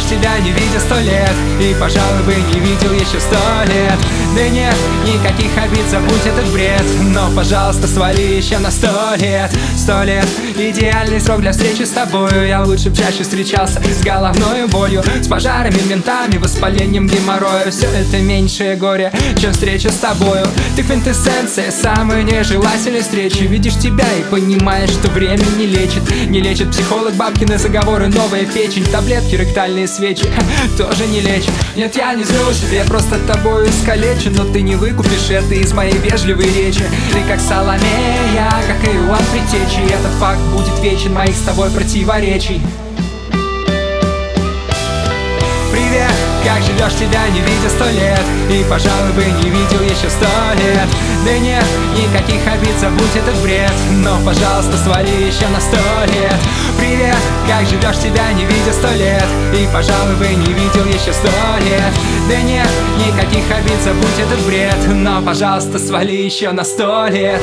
тебя, не видя 100 лет, и, пожалуй, бы не видел еще 100 лет. Да нет, никаких обид, забудь этот бред, но, пожалуйста, свали еще на 100 лет. 100 лет — идеальный срок для встречи с тобою. Я лучше б чаще встречался с головной болью, с пожарами, ментами, воспалением геморроя. Все это меньшее горе, чем встреча с тобою. Ты квинтэссенция самой нежелательной встречи. Видишь тебя и понимаешь, что время не лечит. Не лечит психолог, бабкины заговоры, новая печень. Таблетки, ректальные свечи тоже не лечат. Нет, я не злюсь, я просто тобою искалечен, но ты не выкупишь это из моей вежливой речи. Ты как Соломея, как и Иоанн Предтечи. Этот факт будет вечен моих с тобой противоречий. Привет, как живешь, тебя не видя 100 лет, и, пожалуй, бы не видел еще 100 лет. Да нет, никаких обид, забудь этот бред, но, пожалуйста, свали еще на 100 лет. Привет, как живешь, тебя не видя 100 лет, и, пожалуй, бы не видел еще 100 лет. Да нет, никаких обид, забудь этот бред, но, пожалуйста, свали еще на 100 лет.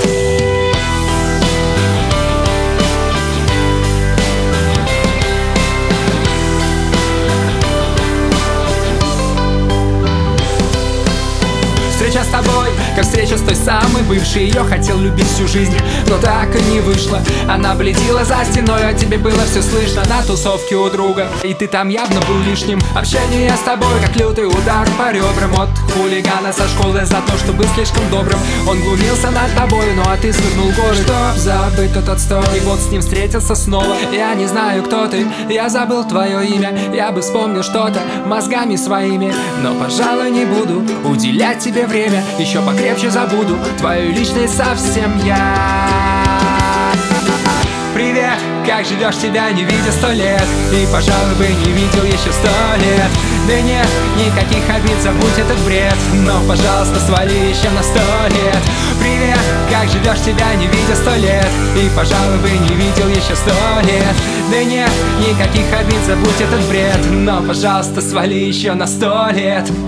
Встреча с тобой, как встреча с той самой бывшей. Ее хотел любить всю жизнь, но так и не вышло. Она бледила за стеной, а тебе было все слышно на тусовке у друга, и ты там явно был лишним. Общение с тобой, как лютый удар по ребрам от хулигана со школы за то, что был слишком добрым. Он глумился над тобой, ну а ты свернул горы, чтоб забыть тот отстой. И вот с ним встретился снова. Я не знаю, кто ты, я забыл твое имя. Я бы вспомнил что-то мозгами своими, но, пожалуй, не буду уделять тебе время. Еще покрепче забуду твою личность совсем я. Привет, как живешь, тебя не видя 100 лет, и, пожалуй, бы не видел еще 100 лет. Да нет, никаких обид, забудь этот бред, но, пожалуйста, свали еще на 100 лет. Привет, как живешь, тебя не видя 100 лет, и, пожалуй, бы не видел еще 100 лет. Да нет, никаких обид, забудь этот бред, но, пожалуйста, свали еще на 100 лет.